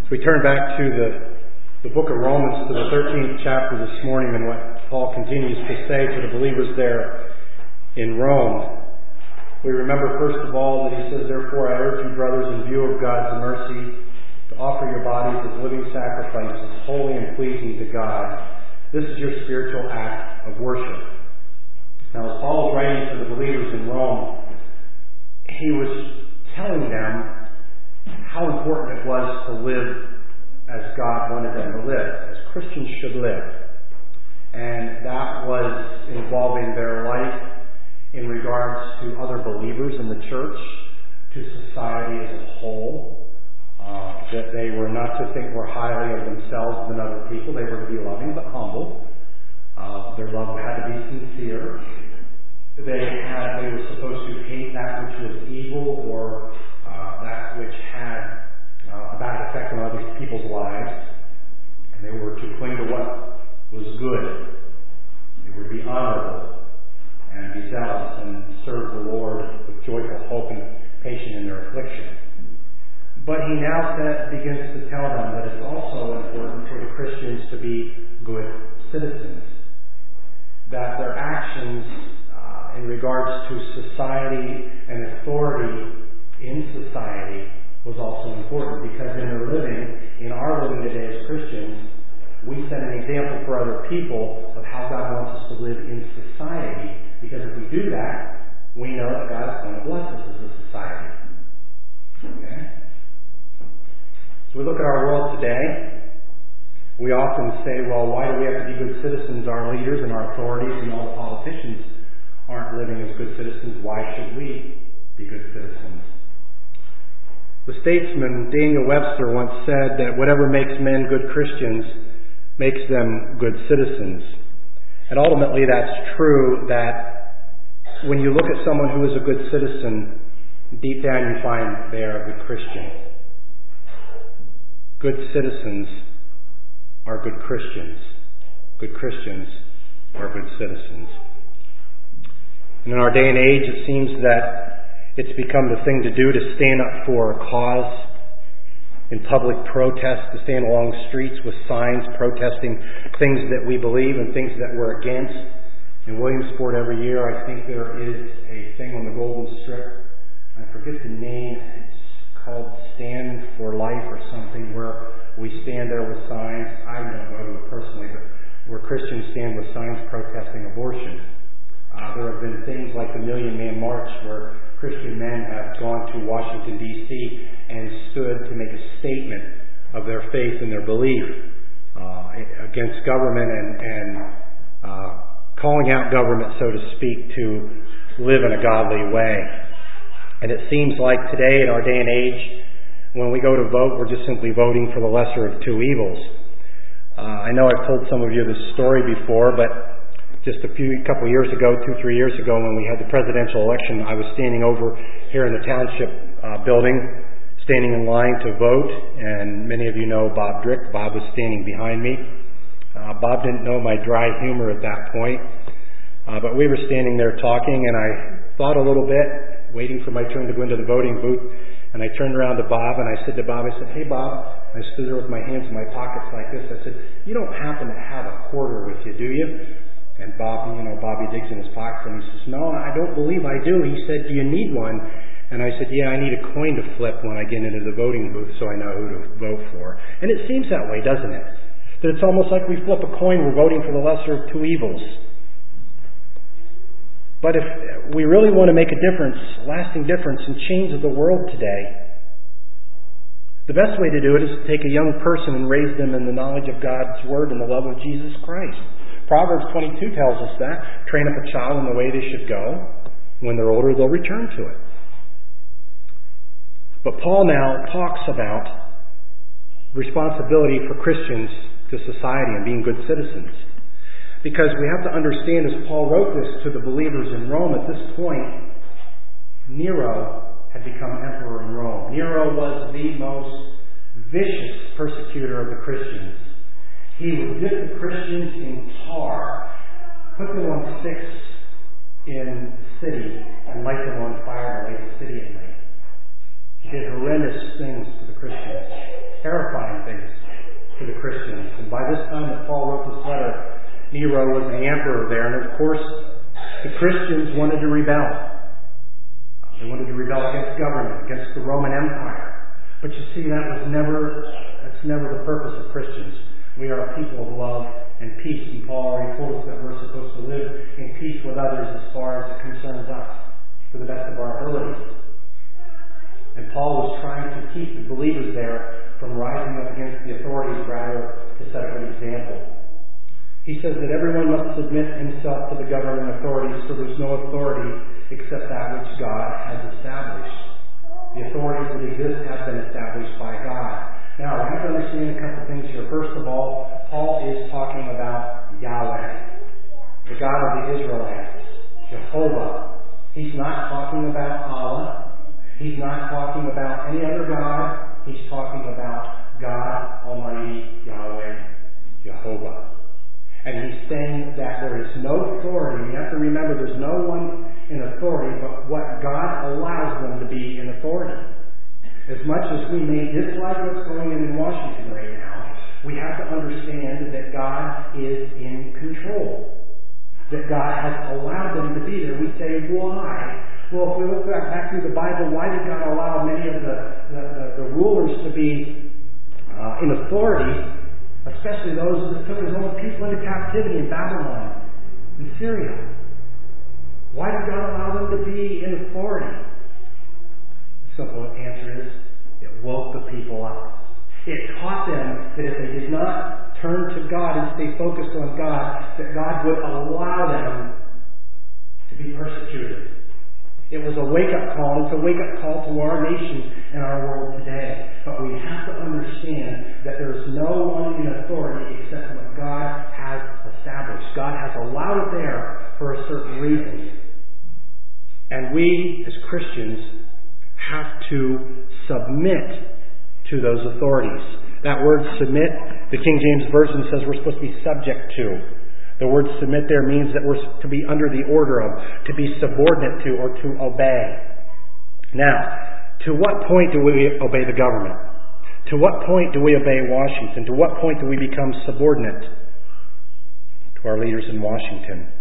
We turn back to the book of Romans, to the 13th chapter this morning, and what Paul continues to say to the believers there in Rome. We remember first of all that he says, "Therefore I urge you, brothers, in view of God's mercy, to offer your bodies as living sacrifices, holy and pleasing to God. This is your spiritual act of worship." Now, as Paul was writing to the believers in Rome, he was telling them how important it was to live as God wanted them to live, as Christians should live. And that was involving their life in regards to other believers in the church, to society as a whole, that they were not to think more highly of themselves than other people. They were to be loving but humble. Their love had to be sincere. They were supposed to hate that which was evil or that which had a bad effect on other people's lives. And they were to cling to what was good. They were to be honorable and be zealous and serve the Lord with joyful hope and patient in their affliction. But he now begins to tell them that it's also important for the Christians to be good citizens. That their actions in regards to society and authority in society was also important, because in our living today as Christians, we set an example for other people of how God wants us to live in society, because if we do that, we know that God is going to bless us as a society. Okay? So we look at our world today, we often say, well, why do we have to be good citizens? Our leaders and our authorities and all the politicians aren't living as good citizens. Why should we be good citizens? The statesman Daniel Webster once said that whatever makes men good Christians makes them good citizens. And ultimately that's true, that when you look at someone who is a good citizen, deep down you find they are a good Christian. Good citizens are good Christians. Good Christians are good citizens. And in our day and age, it seems that it's become the thing to do to stand up for a cause in public protest, to stand along the streets with signs protesting things that we believe and things that we're against. In Williamsport every year, I think there is a thing on the Golden Strip. I forget the name. It's called Stand for Life or something, where we stand there with signs. I don't go to it personally, but where Christians stand with signs protesting abortion. There have been things like the Million Man March, where Christian men have gone to Washington, D.C. and stood to make a statement of their faith and their belief against government and calling out government, so to speak, to live in a godly way. And it seems like today, in our day and age, when we go to vote, we're just simply voting for the lesser of two evils. I know I've told some of you this story before, but just a couple of years ago, 2-3 years ago, when we had the presidential election, I was standing over here in the township building, standing in line to vote, and many of you know Bob Drick. Bob was standing behind me. Bob didn't know my dry humor at that point, but we were standing there talking, and I thought a little bit, waiting for my turn to go into the voting booth, and I turned around to Bob, and I said to Bob, I said, "Hey, Bob," I stood there with my hands in my pockets like this. I said, "You don't happen to have a quarter with you, do you?" And Bobby digs in his pocket and he says, "No, I don't believe I do." He said, "Do you need one?" And I said, "Yeah, I need a coin to flip when I get into the voting booth so I know who to vote for." And it seems that way, doesn't it? That it's almost like we flip a coin, we're voting for the lesser of two evils. But if we really want to make a difference, lasting difference, and change the world today, the best way to do it is to take a young person and raise them in the knowledge of God's Word and the love of Jesus Christ. Proverbs 22 tells us that. Train up a child in the way they should go. When they're older, they'll return to it. But Paul now talks about responsibility for Christians to society and being good citizens. Because we have to understand, as Paul wrote this to the believers in Rome, at this point, Nero had become emperor in Rome. Nero was the most vicious persecutor of the Christians. He would dip the Christians in tar, put them on sticks in the city, and light them on fire to light the city at night. He did horrendous things to the Christians, terrifying to the Christians. And by this time that Paul wrote this letter, Nero was the emperor there, and of course the Christians wanted to rebel. They wanted to rebel against government, against the Roman Empire. But you see, that's never the purpose of Christians. We are a people of love and peace, and Paul already told us that we're supposed to live in peace with others as far as it concerns us, to the best of our abilities. And Paul was trying to keep the believers there from rising up against the authorities, rather to set up an example. He says that everyone must submit himself to the governing authorities, for there's no authority except that which God has established. The authorities that exist have been established by God. Now, we have to understand a couple things here. First of all, Paul is talking about Yahweh, the God of the Israelites, Jehovah. He's not talking about Allah. He's not talking about any other God. He's talking about God Almighty, Yahweh, Jehovah. And he's saying that there is no authority. You have to remember there's no one in authority but what God allows them to be in authority. As much as we may dislike what's going on in Washington right now, we have to understand that God is in control. That God has allowed them to be there. We say, why? Well, if we look back through the Bible, why did God allow many of the rulers to be in authority? Especially those that took his own people into captivity in Babylon, in Syria. Why did God allow them to be in authority? The simple answer is, it woke the people up. It taught them that if they did not turn to God and stay focused on God, that God would allow them to be persecuted. It was a wake-up call. It's a wake-up call to our nation and our world today. But we have to understand that there is no one in authority except what God has established. God has allowed it there for a certain reason. And we, as Christians, have to submit to those authorities. That word submit, the King James Version says we're supposed to be subject to. The word submit there means that we're to be under the order of, to be subordinate to, or to obey. Now, to what point do we obey the government? To what point do we obey Washington? To what point do we become subordinate to our leaders in Washington?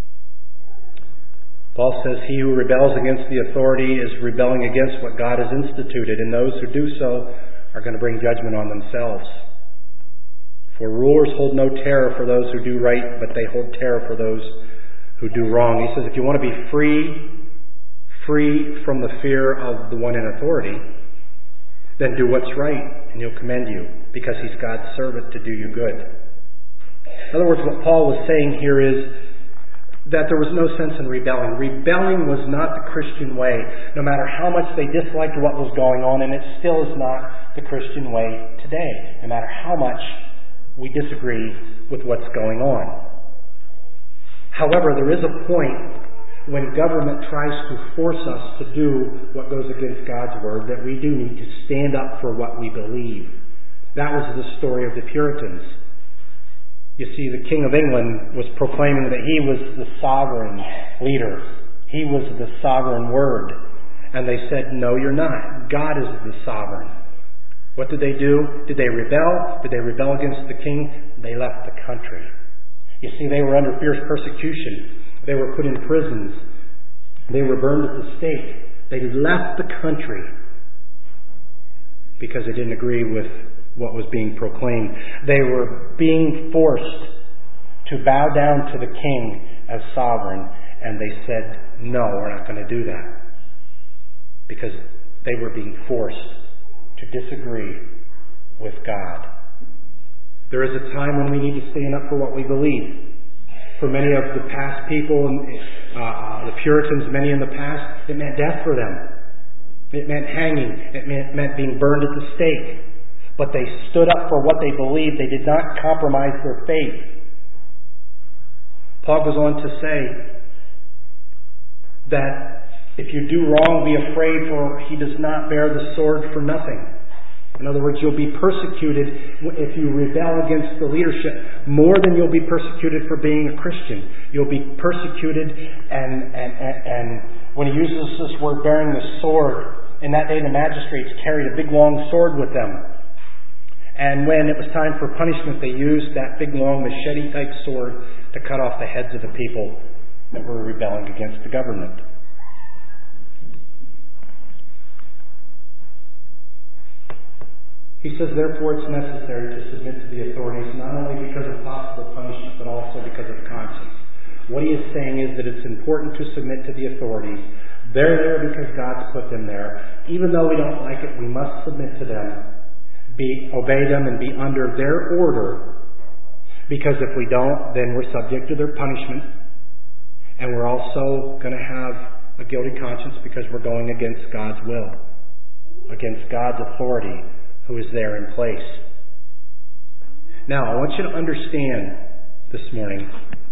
Paul says, he who rebels against the authority is rebelling against what God has instituted, and those who do so are going to bring judgment on themselves. For rulers hold no terror for those who do right, but they hold terror for those who do wrong. He says if you want to be free from the fear of the one in authority, then do what's right, and he'll commend you, because he's God's servant to do you good. In other words, what Paul was saying here is that there was no sense in rebelling. Rebelling was not the Christian way, no matter how much they disliked what was going on, and it still is not the Christian way today, no matter how much we disagree with what's going on. However, there is a point when government tries to force us to do what goes against God's word that we do need to stand up for what we believe. That was the story of the Puritans. You see, the King of England was proclaiming that he was the sovereign leader. He was the sovereign word. And they said, no, you're not. God is the sovereign. What did they do? Did they rebel? Did they rebel against the king? They left the country. You see, they were under fierce persecution. They were put in prisons. They were burned at the stake. They left the country because they didn't agree with what was being proclaimed. They were being forced to bow down to the king as sovereign, and they said, no, we're not going to do that. Because they were being forced to disagree with God. There is a time when we need to stand up for what we believe. For many of the past people, the Puritans, many in the past, it meant death for them. It meant hanging. It meant being burned at the stake. But they stood up for what they believed. They did not compromise their faith. Paul goes on to say that if you do wrong, be afraid, for he does not bear the sword for nothing. In other words, you'll be persecuted if you rebel against the leadership more than you'll be persecuted for being a Christian. You'll be persecuted, and when he uses this word bearing the sword, in that day the magistrates carried a big long sword with them. And when it was time for punishment, they used that big long machete-type sword to cut off the heads of the people that were rebelling against the government. He says, therefore, it's necessary to submit to the authorities, not only because of possible punishment, but also because of conscience. What he is saying is that it's important to submit to the authorities. They're there because God's put them there. Even though we don't like it, we must submit to them, obey them, and be under their order. Because if we don't, then we're subject to their punishment. And we're also going to have a guilty conscience because we're going against God's will, against God's authority, who is there in place. Now, I want you to understand this morning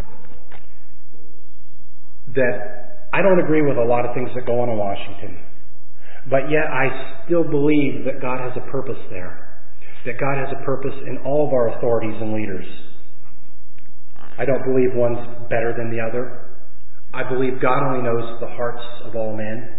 that I don't agree with a lot of things that go on in Washington. But yet I still believe that God has a purpose there. That God has a purpose in all of our authorities and leaders. I don't believe one's better than the other. I believe God only knows the hearts of all men.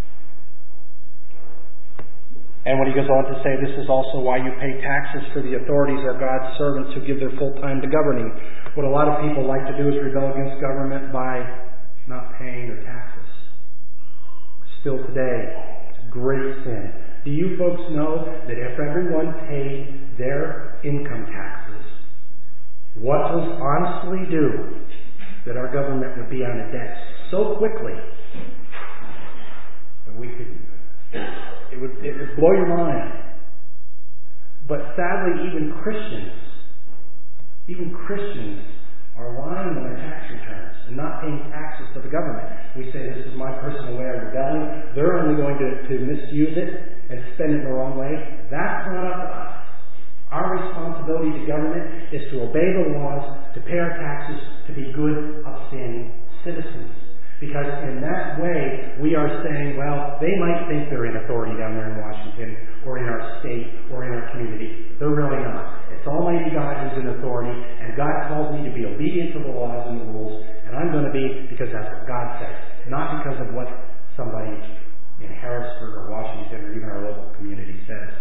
And when he goes on to say, this is also why you pay taxes, for the authorities are God's servants who give their full time to governing. What a lot of people like to do is rebel against government by not paying their taxes. Still today, it's a great sin. Do you folks know that if everyone paid their income taxes, what was honestly due, that our government would be on a debt so quickly that we could... It would blow your mind. But sadly, even Christians are lying on their tax returns and not paying taxes to the government. We say, this is my personal way of rebelling. They're only going to misuse it and spend it the wrong way. That's not up to us. Our responsibility to government is to obey the laws, to pay our taxes, to be good, upstanding citizens. Because in that way, we are saying, well, they might think they're in authority down there in Washington, or in our state, or in our community. They're really not. It's Almighty God who's in authority, and God calls me to be obedient to the laws and the rules, and I'm going to be because that's what God says, not because of what somebody in Harrisburg or Washington or even our local community says.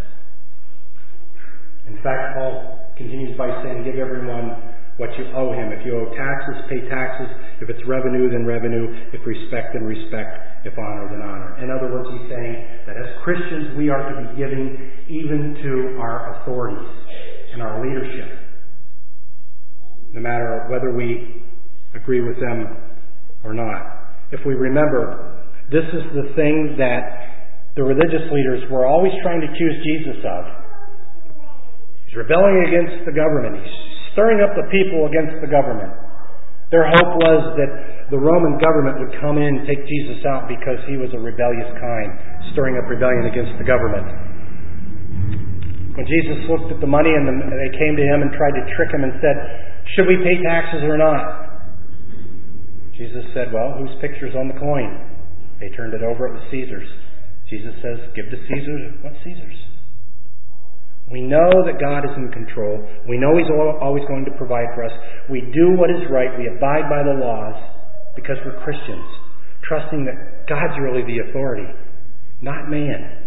In fact, Paul continues by saying, give everyone what you owe him. If you owe taxes, pay taxes. If it's revenue, then revenue. If respect, then respect. If honor, then honor. In other words, he's saying that as Christians, we are to be giving even to our authorities and our leadership, no matter whether we agree with them or not. If we remember, this is the thing that the religious leaders were always trying to accuse Jesus of. He's rebelling against the government. He's stirring up the people against the government. Their hope was that the Roman government would come in and take Jesus out because he was a rebellious kind, stirring up rebellion against the government. When Jesus looked at the money and they came to him and tried to trick him and said, should we pay taxes or not? Jesus said, well, whose picture's on the coin? They turned it over, it was Caesar's. Jesus says, give to Caesar what's Caesar's. We know that God is in control. We know he's always going to provide for us. We do what is right. We abide by the laws because we're Christians, trusting that God's really the authority, not man.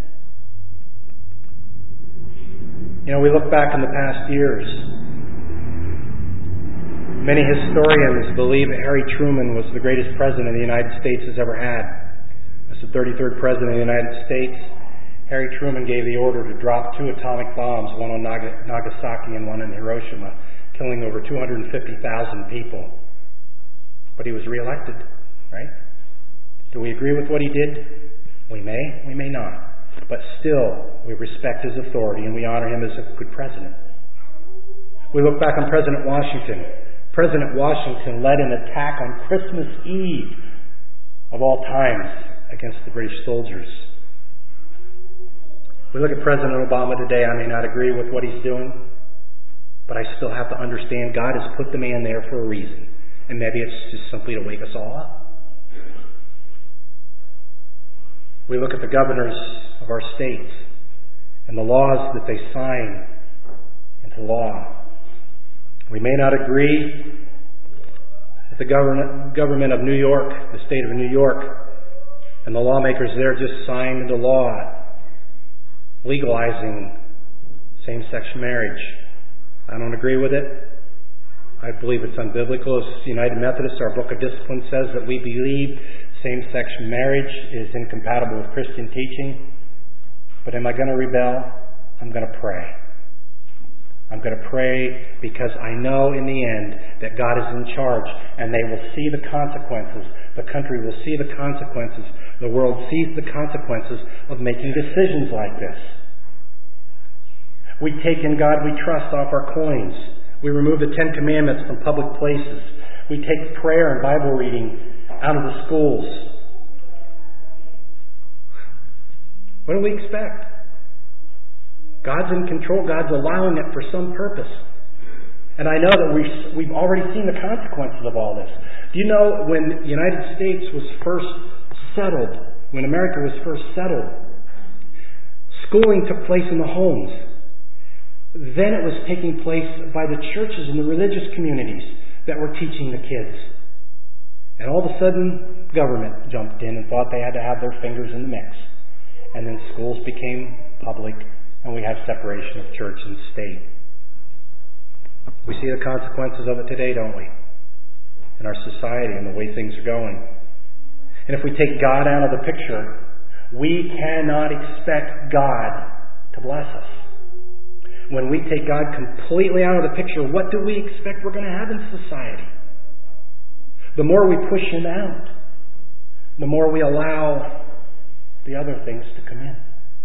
You know, we look back in the past years. Many historians believe that Harry Truman was the greatest president the United States has ever had. As the 33rd president of the United States, Harry Truman gave the order to drop 2 atomic bombs, one on Nagasaki and one on Hiroshima, killing over 250,000 people. But he was reelected, right? Do we agree with what he did? We may not. But still, we respect his authority and we honor him as a good president. We look back on President Washington. President Washington led an attack on Christmas Eve of all times against the British soldiers. We look at President Obama today. I may not agree with what he's doing, but I still have to understand God has put the man there for a reason. And maybe it's just simply to wake us all up. We look at the governors of our states and the laws that they sign into law. We may not agree with the government of New York, the state of New York, and the lawmakers there just signed into law legalizing Same-sex marriage. I don't agree with it. I believe it's unbiblical. As United Methodists, our Book of Discipline says that we believe same-sex marriage is incompatible with Christian teaching. But am I going to rebel? I'm going to pray. I'm going to pray because I know in the end that God is in charge and they will see the consequences. The country will see the consequences. The world sees the consequences of making decisions like this. We take in God we trust off our coins. We remove the 10 Commandments from public places. We take prayer and Bible reading out of the schools. What do we expect? God's in control. God's allowing it for some purpose. And I know that we've already seen the consequences of all this. Do you know when the United States was first settled, when America was first settled, schooling took place in the homes. Then it was taking place by the churches and the religious communities that were teaching the kids. And all of a sudden, government jumped in and thought they had to have their fingers in the mix. And then schools became public. And we have separation of church and state. We see the consequences of it today, don't we? In our society and the way things are going. And if we take God out of the picture, we cannot expect God to bless us. When we take God completely out of the picture, what do we expect we're going to have in society? The more we push Him out, the more we allow the other things to come in.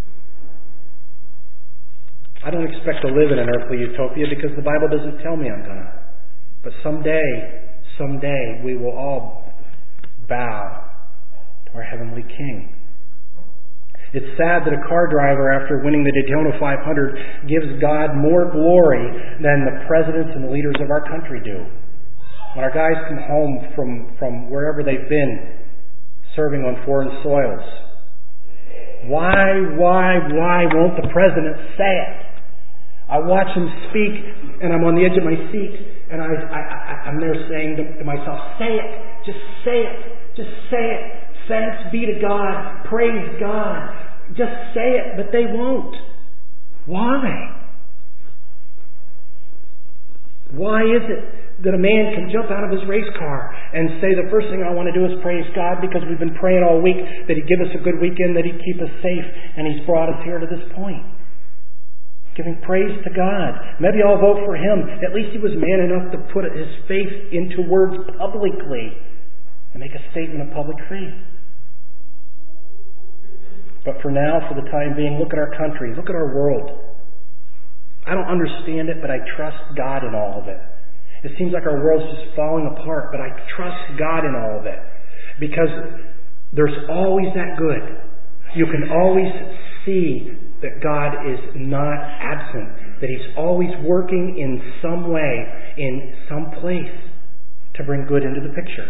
I don't expect to live in an earthly utopia because the Bible doesn't tell me I'm going to. But someday, we will all bow to our Heavenly King. It's sad that a car driver, after winning the Daytona 500, gives God more glory than the presidents and the leaders of our country do. When our guys come home from wherever they've been, serving on foreign soils, why won't the president say it? I watch him speak, and I'm on the edge of my seat, and I'm there saying to myself, say it, just say it, just say it. Thanks be to God, praise God. Just say it, but they won't. Why? Why is it that a man can jump out of his race car and say the first thing I want to do is praise God because we've been praying all week that He'd give us a good weekend, that He'd keep us safe, and He's brought us here to this point? Giving praise to God. Maybe I'll vote for him. At least he was man enough to put his faith into words publicly and make a statement of public faith. But for now, for the time being, look at our country. Look at our world. I don't understand it, but I trust God in all of it. It seems like our world's just falling apart, but I trust God in all of it. Because there's always that good. You can always see that God is not absent, that He's always working in some way, in some place, to bring good into the picture.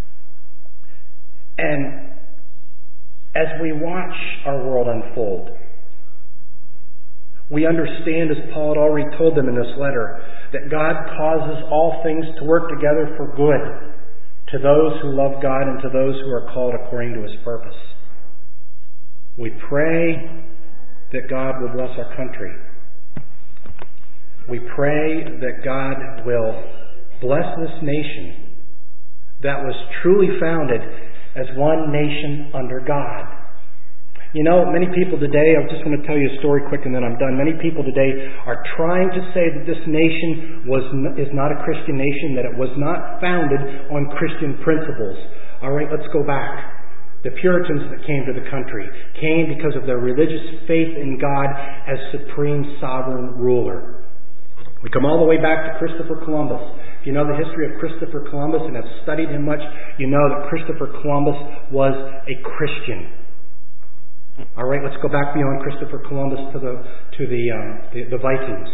And as we watch our world unfold, we understand, as Paul had already told them in this letter, that God causes all things to work together for good to those who love God and to those who are called according to His purpose. We pray that God will bless our country. We pray that God will bless this nation that was truly founded as one nation under God. You know, many people today, I just want to tell you a story quick and then I'm done. Many people today are trying to say that this nation is not a Christian nation, that it was not founded on Christian principles. All right, let's go back. The Puritans that came to the country came because of their religious faith in God as supreme sovereign ruler. We come all the way back to Christopher Columbus. If you know the history of Christopher Columbus and have studied him much, you know that Christopher Columbus was a Christian. All right, let's go back beyond Christopher Columbus to the Vikings.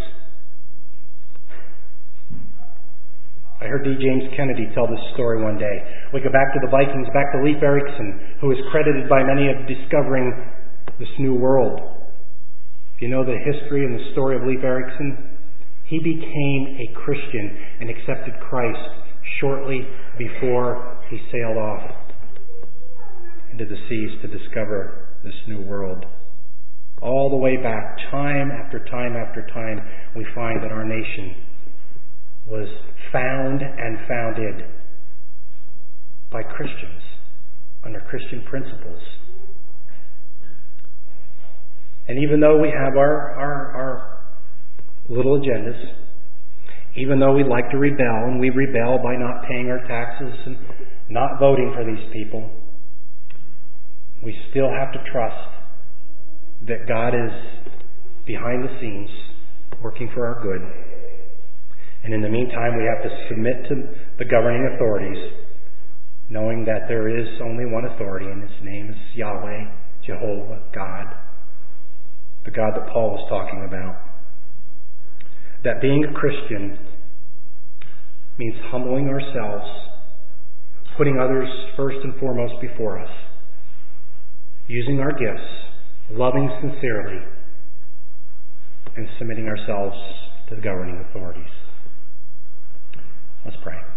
I heard D. James Kennedy tell this story one day. We go back to the Vikings, back to Leif Erikson, who is credited by many of discovering this new world. If you know the history and the story of Leif Erikson, he became a Christian and accepted Christ shortly before he sailed off into the seas to discover this new world. All the way back, time after time after time, we find that our nation was found and founded by Christians under Christian principles. And even though we have our little agendas, even though we like to rebel, and we rebel by not paying our taxes and not voting for these people, we still have to trust that God is behind the scenes working for our good. And in the meantime, we have to submit to the governing authorities, knowing that there is only one authority, and His name is Yahweh, Jehovah, God, the God that Paul was talking about. That being a Christian means humbling ourselves, putting others first and foremost before us, using our gifts, loving sincerely, and submitting ourselves to the governing authorities. Let's pray.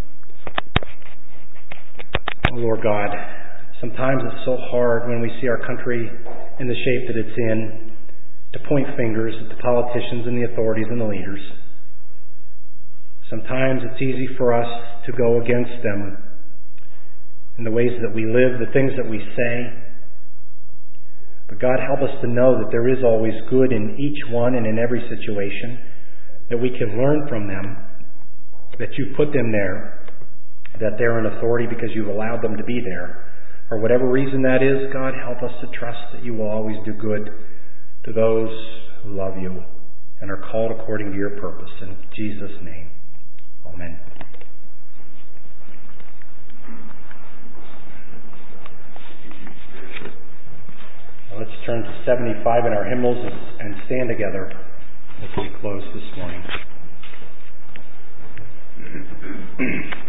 Oh Lord God, sometimes it's so hard when we see our country in the shape that it's in to point fingers at the politicians and the authorities and the leaders. Sometimes it's easy for us to go against them in the ways that we live, the things that we say. But God, help us to know that there is always good in each one and in every situation, that we can learn from them, that you put them there, that they're an authority because you've allowed them to be there. For whatever reason that is, God, help us to trust that you will always do good to those who love you and are called according to your purpose. In Jesus' name, amen. Let's turn to 75 in our hymnals and stand together as we close this morning.